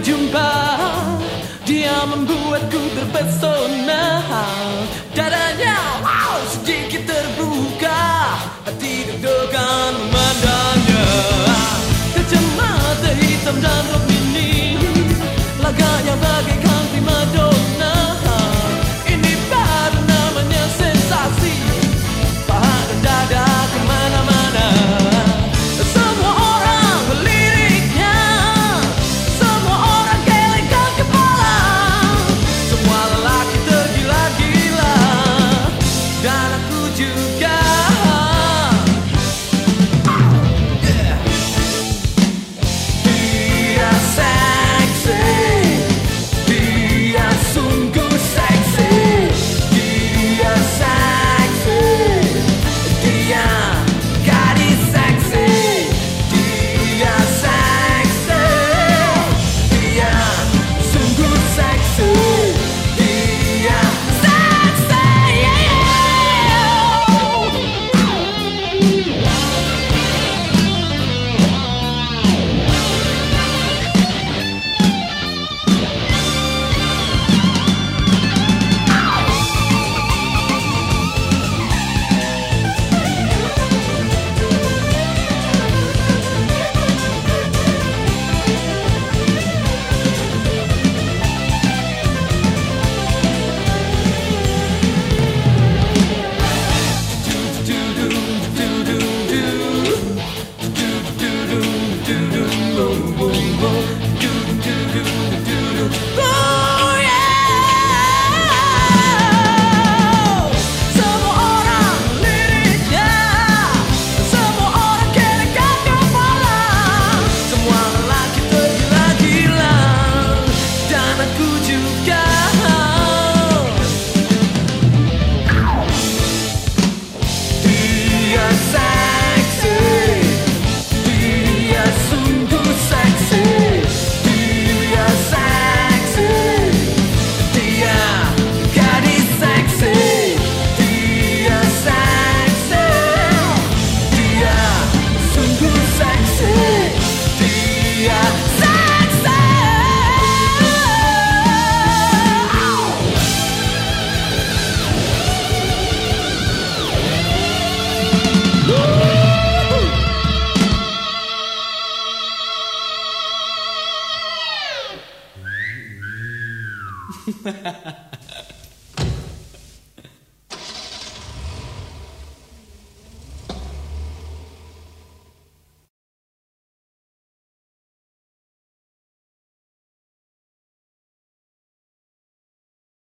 jumpa, dia membuatku terpesona. Dadanya wow, sedikit terbuka, hati deg-degan memandangnya. Kacamata hitam dan rok mini, laganya bagaikan primadona. Ini baru namanya sensasi, paha dan dada kemana-mana. Semua orang meliriknya, semua orang gelengkan kepala. Semua lelaki tergila-gila, dan aku juga. Dia seksi, dia sungguh seksi. Dia seksi, dia gadis seksi. Dia seksi, dia sungguh seksi. Dia seksi, Ha ha ha.